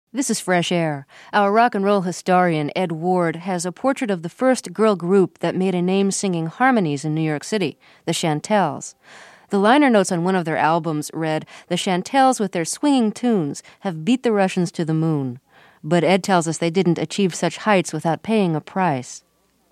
This is Fresh Air. Our rock and roll historian, Ed Ward, has a portrait of the first girl group that made a name singing harmonies in New York City, the Chantels. The liner notes on one of their albums read, "The Chantels with their swinging tunes have beat the Russians to the moon." But Ed tells us they didn't achieve such heights without paying a price.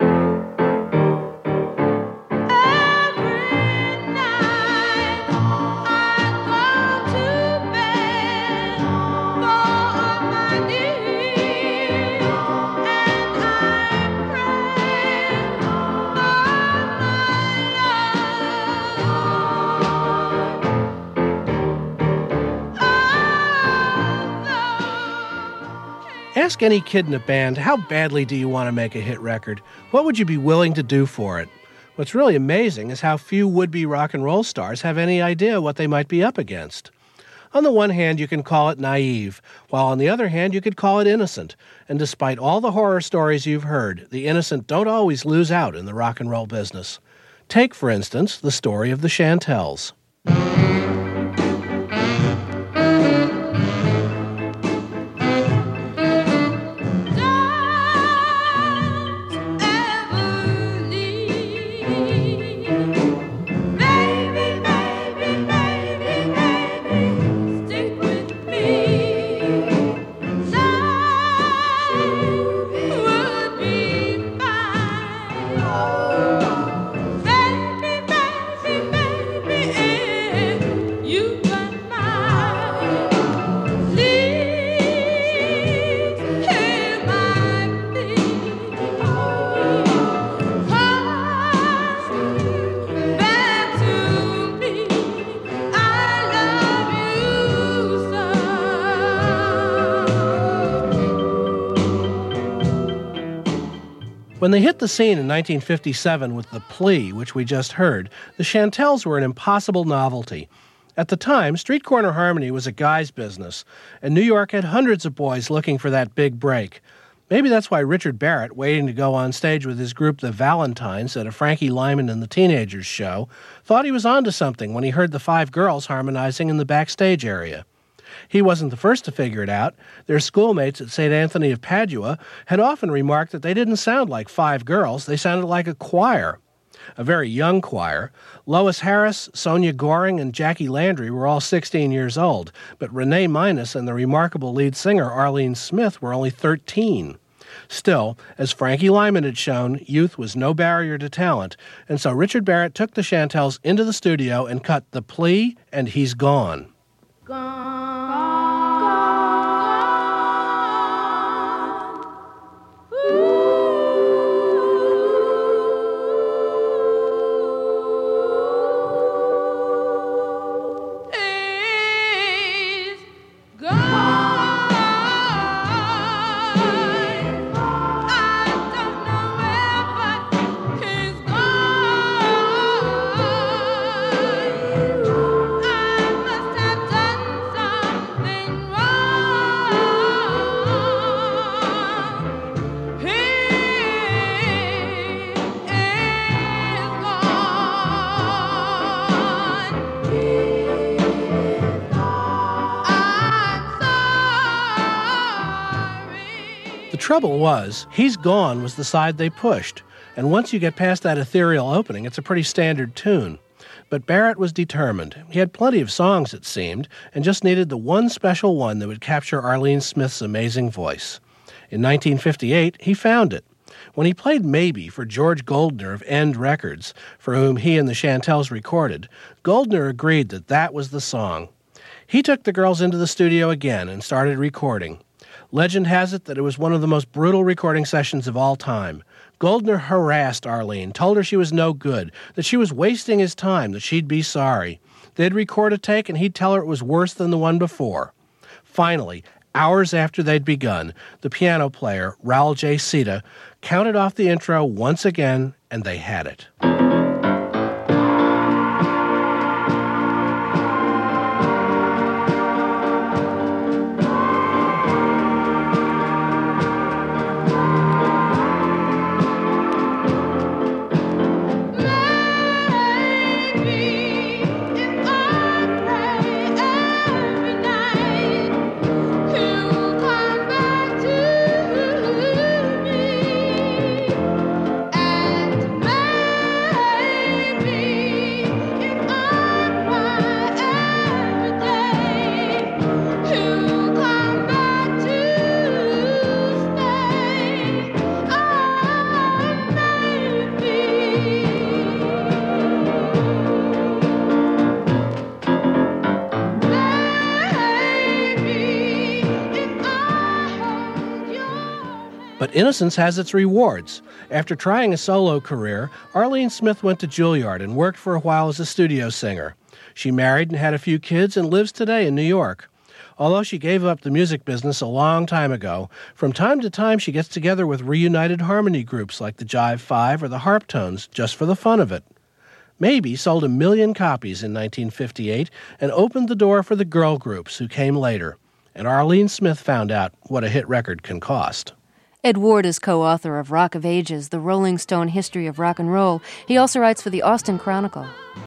Ask any kid in a band, how badly do you want to make a hit record? What would you be willing to do for it? What's really amazing is how few would-be rock and roll stars have any idea what they might be up against. On the one hand, you can call it naive, while on the other hand, you could call it innocent. And despite all the horror stories you've heard, the innocent don't always lose out in the rock and roll business. Take, for instance, the story of the Chantels. When they hit the scene in 1957 with The Plea, which we just heard, the Chantels were an impossible novelty. At the time, street corner harmony was a guy's business, and New York had hundreds of boys looking for that big break. Maybe that's why Richard Barrett, waiting to go on stage with his group The Valentines at a Frankie Lyman and the Teenagers show, thought he was onto something when he heard the 5 girls harmonizing in the backstage area. He wasn't the first to figure it out. Their schoolmates at St. Anthony of Padua had often remarked that they didn't sound like 5 girls, they sounded like a choir. A very young choir. Lois Harris, Sonia Goring, and Jackie Landry were all 16 years old, but Renee Minus and the remarkable lead singer Arlene Smith were only 13. Still, as Frankie Lyman had shown, youth was no barrier to talent, and so Richard Barrett took the Chantels into the studio and cut The Plea and He's Gone. Gone. The trouble was, He's Gone was the side they pushed, and once you get past that ethereal opening, it's a pretty standard tune. But Barrett was determined. He had plenty of songs, it seemed, and just needed the one special one that would capture Arlene Smith's amazing voice. In 1958, he found it. When he played Maybe for George Goldner of End Records, for whom he and the Chantels recorded, Goldner agreed that that was the song. He took the girls into the studio again and started recording. Legend has it that it was one of the most brutal recording sessions of all time. Goldner harassed Arlene, told her she was no good, that she was wasting his time, that she'd be sorry. They'd record a take and he'd tell her it was worse than the one before. Finally, hours after they'd begun, the piano player, Raul J. Sita, counted off the intro once again, and they had it. Come But innocence has its rewards. After trying a solo career, Arlene Smith went to Juilliard and worked for a while as a studio singer. She married and had a few kids and lives today in New York. Although she gave up the music business a long time ago, from time to time she gets together with reunited harmony groups like the Jive Five or the Harptones just for the fun of it. Maybe sold 1 million copies in 1958 and opened the door for the girl groups who came later. And Arlene Smith found out what a hit record can cost. Ed Ward is co-author of Rock of Ages, The Rolling Stone History of Rock and Roll. He also writes for the Austin Chronicle.